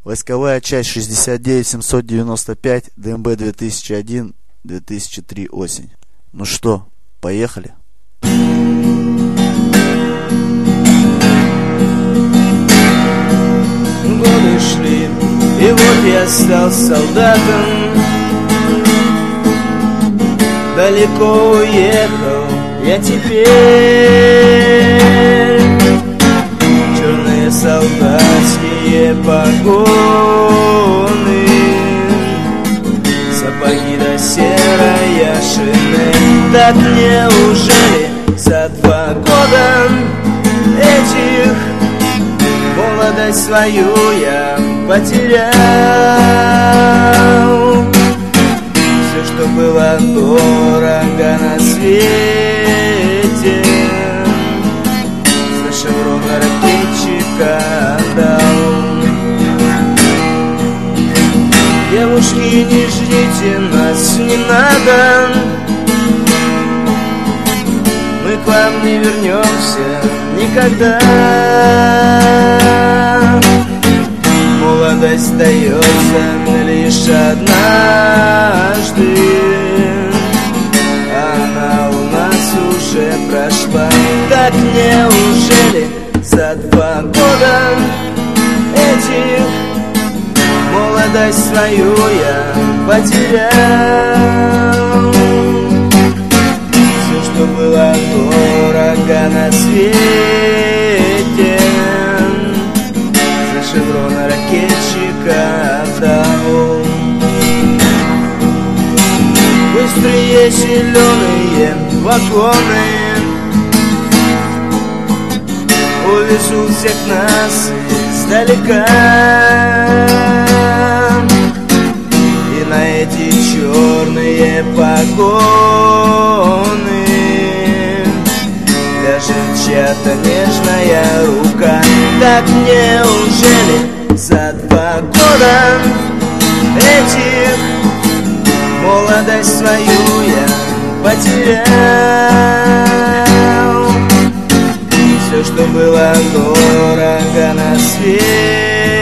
Войсковая часть 69795, ДМБ 2001-2003 осень. Ну что, поехали? Годы шли, и вот я стал солдатом. Далеко уехал я теперь. Черные солдатские погоны, сапоги да серая шинель. Так неужели за 2 года этих молодость свою я потерял? Все, что было дорого на свете, за шеврон ракетчика отдал. Девушки, не ждите нас, не надо, мы к вам не вернемся никогда. Молодость дается лишь однажды, она у нас уже прошла. Так неужели за 2 года этих молодость свою я потерял? Все, что было дорого на свете, за шеврон ракетчика отдал. Быстрые зеленые вагоны увезут всех нас издалека, и на эти черные погоны ляжет чья-то нежная рука. Так неужели за 2 года этих молодость свою я потерял? Все, что было дорого на свете,